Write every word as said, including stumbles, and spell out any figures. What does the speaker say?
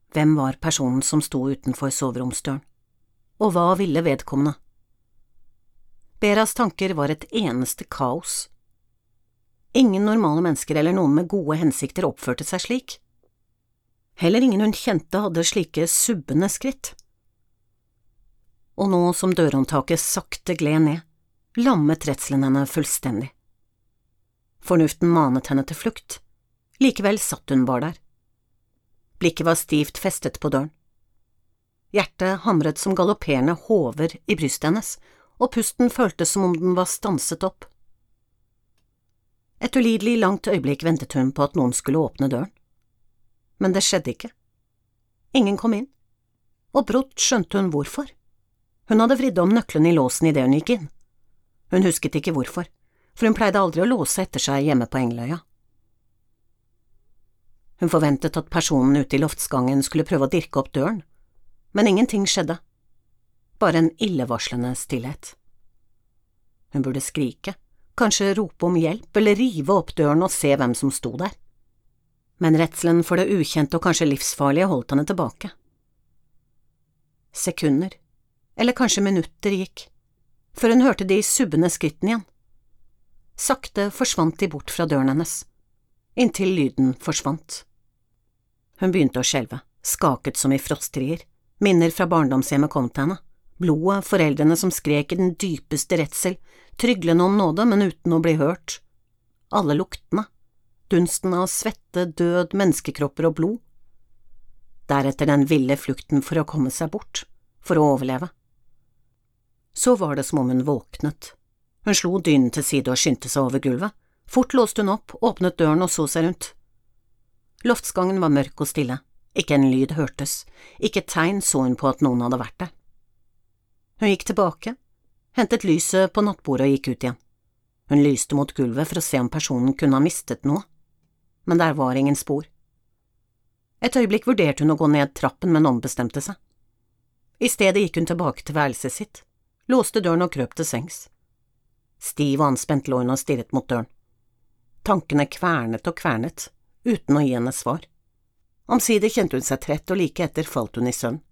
Hvem var personen som sto utenfor soveromsdøren? Og hva ville vedkommende? Beras tanker var et eneste kaos. Ingen normale mennesker eller noen med gode hensikter oppførte seg slik. Heller ingen hun kjente hadde slike subbende skritt. Og nå som dørhåndtaket sakte gled ned, lammet redselen henne fullstendig. Fornuften manet henne til flukt, likevel satt hun bare der. Blikket var stivt festet på døren. Hjertet hamret som galopperende hover i brystet hennes, og pusten føltes som om den var stanset opp. Et ulidelig langt øyeblikk ventet hun på at noen skulle åpne døren. Men det skjedde ikke. Ingen kom inn, og brått skjønte hun hvorfor. Hun hadde vridd om nøkkelen i låsen i det hun gikk inn. Hun husket ikke hvorfor, for hun pleide aldri å låse etter seg hjemme på Engeløya. Hun forventet at personen ute i loftsgangen skulle prøve å dirke opp døren, men ingenting skjedde. Bare en illevarslende stillhet. Hun burde skrike, kanskje rope om hjelp eller rive opp døren og se hvem som sto der. Men redselen for det ukjente og kanskje livsfarlige holdt henne tilbake. Sekunder, eller kanskje minutter gikk, før hun hørte de subbende skrittene igjen. Sakte forsvant de bort fra døren hennes, inntil lyden forsvant. Hun begynte å skjelve, skaket som i frosterier. Minner fra barndomshjemmet kom til henne. Blodet, foreldrene som skrek i den dypeste redsel, tryglende om nåde, men uten å bli hørt. Alle luktene, dunsten av svette, død, menneskekropper og blod. Deretter den ville flukten for å komme seg bort, for å overleve. Så var det som om hun våknet. Hun slo dynen til side og skyndte seg over gulvet. Fort låste hun opp, åpnet døren og så seg rundt. Loftsgangen var mørk og stille. Ikke en lyd hørtes, ikke et tegn så hun på at noen hadde vært der. Hun gikk tilbake, hentet lyset på nattbordet og gikk ut igjen. Hun lyste mot gulvet for å se om personen kunne ha mistet noe, men der var ingen spor. Et øyeblikk vurderte hun å gå ned trappen, men ombestemte seg. I stedet gikk hun tilbake til værelset sitt, låste døren og krøp til sengs. Stiv og anspent lå hun og stirret mot døren. Tankene kvernet og kvernet, uten å gi henne svar. Omsider kjente hun seg trett, og like etter falt hun i søvn.